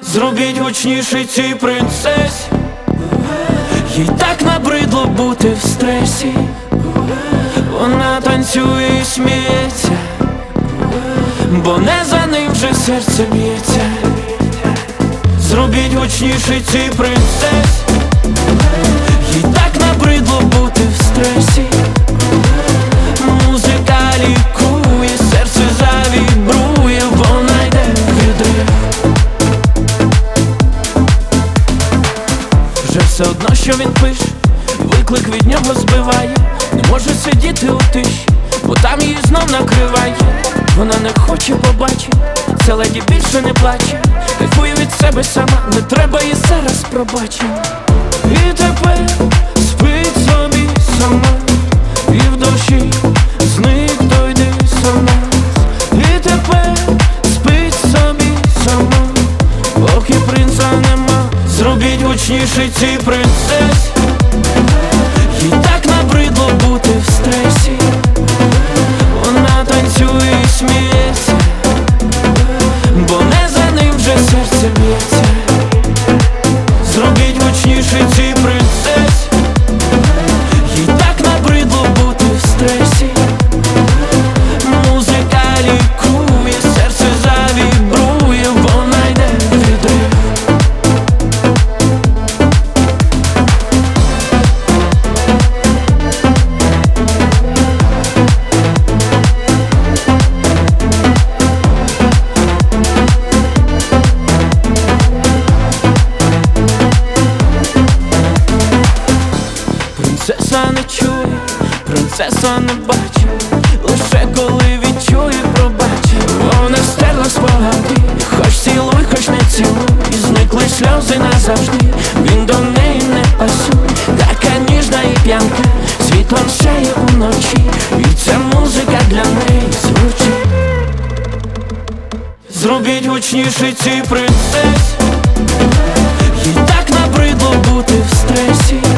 Зробіть гучніше цій принцесі, їй так набридло бути в стресі. Вона танцює і сміється, бо не за ним вже серце б'ється. Зробіть гучніше цій принцесі, їй так набридло бути в стресі. Музика лікує, серце завібрує, вона йде в відрив. Вже все одно, що він пише, виклик від нього збиває. Не може сидіти у тиші, бо там її знов накриває. Вона не хоче побачити, ця леді більше не плаче. Кайфує від себе сама, не треба їй зараз пробачення. І тепер спить собі сама, і в душі зник той дисонанс. І тепер спить собі сама, поки принца нема. Зробіть гучніше цій принцесі, їй так набридло бути в стресі. Вона танцює і сміється, бо не за ним вже серце б'ється. Зробіть гучніше цій принцесі, їй так набридло бути в стресі. Музика лікує, серце завібрує, вона йде в відрив. Принцеса не чує, принцеса не бачить, лише коли відчує, пробачить. Вона стерла спогади, хоч цілуй, хоч не цілуй, і зникли сльози назавжди. Він до неї не пасує, така ніжна і п'янка, світлом сяє уночі, і ця музика для неї звучить. Зробіть гучніше цій принцесі, їй так набридло бути в стресі.